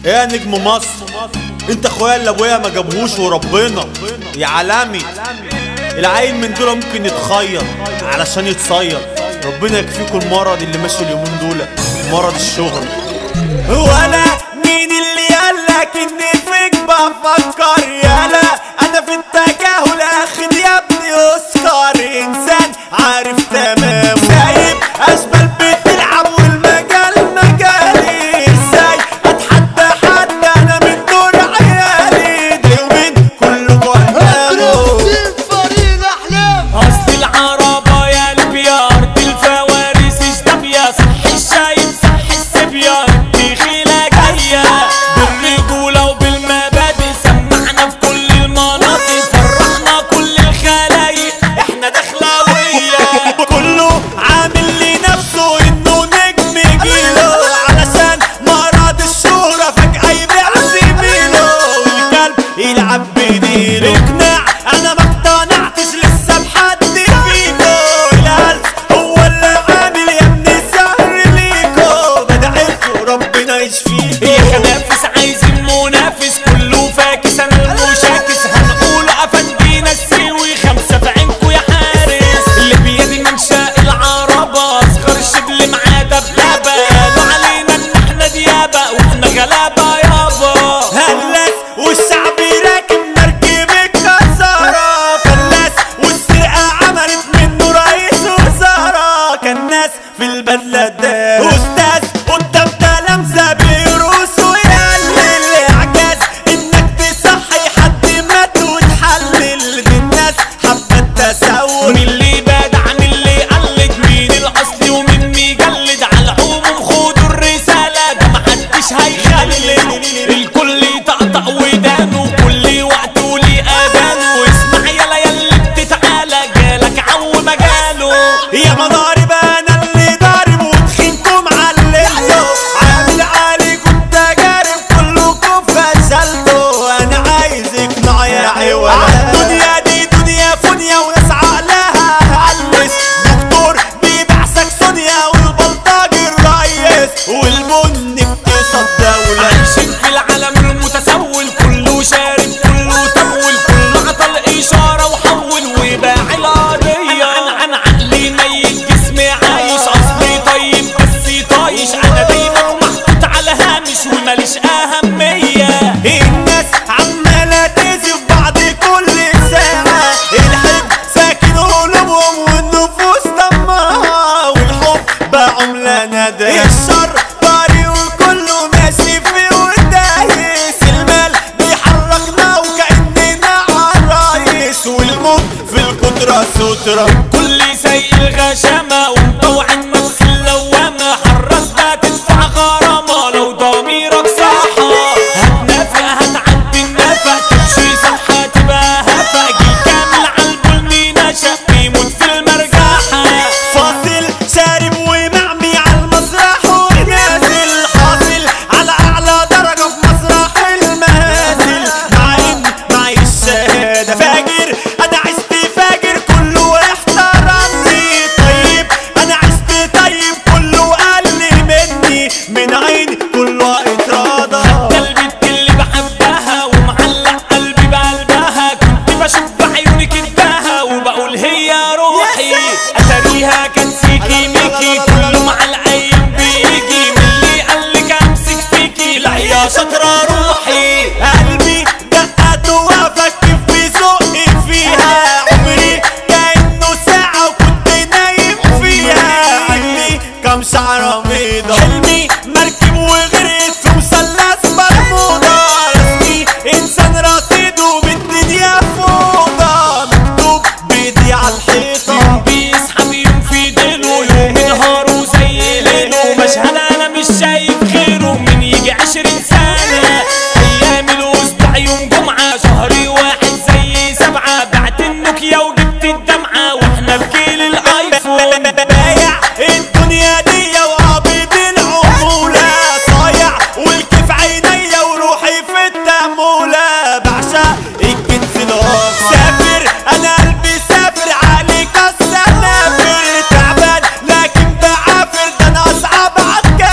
يا نجم مصر، انت اخويا اللي ابويا ما جابهوش وربنا يا عالمي. العيل من دول ممكن يتخير علشان يتصير. ربنا يكفيكم المرض اللي ماشي اليومين دول، مرض الشهرة. ولا مين اللي قالك اني فيك بفكر؟ يالا انا في التجاهل اخد يا ابني اوسكار. انسان عارف تمام سايب اشبال بتلعب والمجال مجالي. ازاي اتحدى حد انا من دور عيالي؟ ده يومين كله قدامه اصل العربة يا البيار دي الفوارس اشتبيا. صح الشايب صح السبيان دي خيلة جاية بالرجولة وبالمبادئ. سمعنا في كل المناطق فرحنا كل الخلايق. احنا دخلاوية كله عامل لنفسه انه نجم جيله علشان مرض الشهرة فجأة يبيع زميله والكلب يلعب بديله. اقنع انا ما اقتنعتش لسه بحد فيكو. القلب هو اللي عامل يا ابني سهر ليكو. بدعيلكوا ربنا يشفيكو يا خنافس عايزين منافس كله فاكس. انا المشاكس هنقوله افندينا السيوي خمسة في عينكو يا حارس. اللي بيدي منشأ العربة اصغر الشبل معاه دبابة. قالوا علينا ان احنا ديابة واحنا غلابة يابا. هلاس والشعب راكب مركب الكسارة. فلاس والسرقة عملت منه رئيس وزارة. كان ناس في البدلة ده أستاذ قدام تلامذة بيروس ويقلل. إعجاز إنك تصحي حد مات وتحلل. دي الناس حابة التسول. مين اللي بدع مين اللي قلد؟ مين الأصلي ومين مجلد؟ على العموم خدوا الرسالة ده محدش هيخلل. الكل يطقطق ودانه كل وقت وليه أذانه. واسمع يلا ياللي بتتعالى جالك عو مجاله. يا مضارب أنا اللي ضارب وتخينكم علمته. عامل عليكم تجارب كلكم فشلتوا. أنا عايز اقنع يا عوال. الدنيا دي دنيا فنيا وناس عقلها هلس. دكتور بيبيع سكسونيا والبلطجي الريس والبن اقتصاد دولة. عايشين في العالم المتسول كله شارب كله تمول. كله عطل إشارة وحول وباع القضية. أنا عقلي ميت جسمي عايش أصلي طيب بس طايش. أنا دايما محطوط على هامش وماليش أهمية. الناس عمالة تأذي في بعض كل ساعة. الحب ساكن قلوبهم والنفوس دمها. والحب بقى عملة نادرة. الشر طري وكله ماشي فيه ودايس. المال بيحركنا وكأننا عرايس. والموت في القدرة سترة. كل سيء الغشامة ومطوعين نفس اللوامة. حرصنا تدفع غرامة لو ضميرك صحى. هتنافق هتعدي النفق تمشي صح تبقى هفق. جيل كامل عالبلمي نشأ بيموت في المرجحة. فاصل شارب ومعمي عالمسرح ونازل. حاصل على أعلى درجة في مسرح المنازل. مع إن معي الشهادة فاجر أنا عشت فاجر كله احترمني. طيب أنا عشت طيب كله قل مني. من عيني كله اتراضى. حتى البنت اللي بحبها ومعلق قلبي بقلبها. كنت بشوف بعيوني كدبها وبقول هي روحي. أتاريها كان سيكي ميكي كله مع الأيام بيجي. من اللي قالك أمسك فيكي لا يا شاطرة روحي. قلبي دقت وأفكر في ذوقي فيها. عمري كأنه ساعة وكنت نايم فيها. عندي كم شعرة بيضة. حلمي مركب وغرقت في مثلث برمودا. رسمي إنسان رصيد وبالدنيا فوضى. مكتوب بيدي عالحيطة. يوم بيسحب يوم في ديله. يوم نهاره زي ليله. مشهد أنا مش شايف غيره من يجي 20 سنة. أيام الأسبوع يوم جمعة شهري واحد زي 7. بعت النوكيا وجبت الدمعة واحنا في جيل الآيفون. بايع الدنيا دي وقابض العمولة. صايع والكيف عينيا وروحي في التمولة. بعشق الجنس الآخر. سافر أنا قلبي سافر عليك السنافر. تعبان لكن بعافر ده أنا أصعب عالكافر.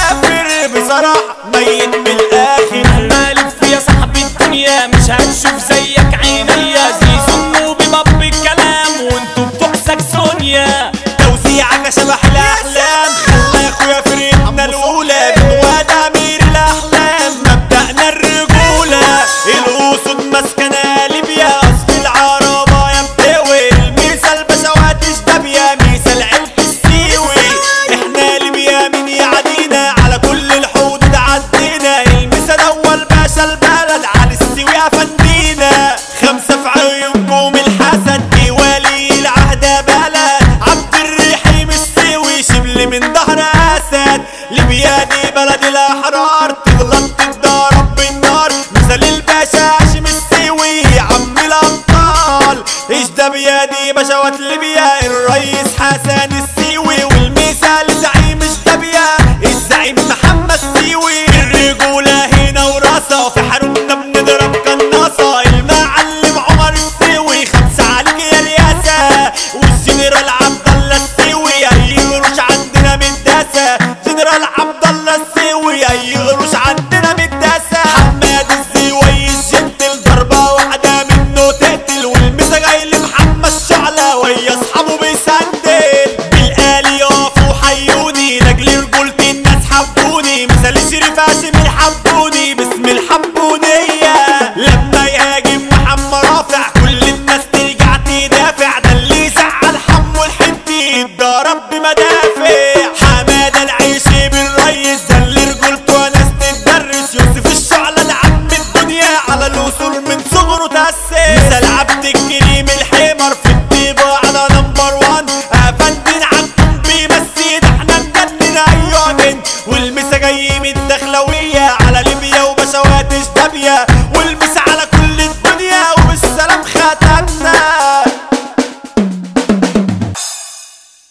بلد الاحرار تغلط تتضرب بالنار. مثل الباشا هاشم السيوي عم الابطال. ايش ده بيدي بشوات ليبيا الرئيس حسن السيوي. والمثال زعيم اشتبيا الزعيم محمد سيوي. الرجولة هنا وراسة في حروبنا بنضرب قناصة. المعلم عمر السيوي خمسة عليك يا رياسة. والجنرال عبد الله السيوي اي غروش عندنا مداسة. جنرال عبد الله السيوي اي غروش عندنا مداسة. حماد السيوي الجنتل ضربة واحدة منه تقتل. والمسا جاي لمحمد شعلة ويا اصحابه بيسندل. بالآلي يقفوا حيوني لاجل رجولتي الناس حبوني. مثل شريف هاشم الحبوني باسم الحبونية. لما يهاجم محمد رافع كل الناس ترجع تدافع. ده اللي يزعل حمو الحنتي اتضرب بمدافع. حمادة العيشي بالريس ده اللي رجولته ناس تتدرس. يوسف الشعلة ده عم الدنيا على الوصول من صغره تأسس. مثل عبد الكريم الحمر في الطيبة على نمبر 1. افندين عالكم بيمسي ده احنا نجنن ايوه من. والمسا جاي من الدخلوي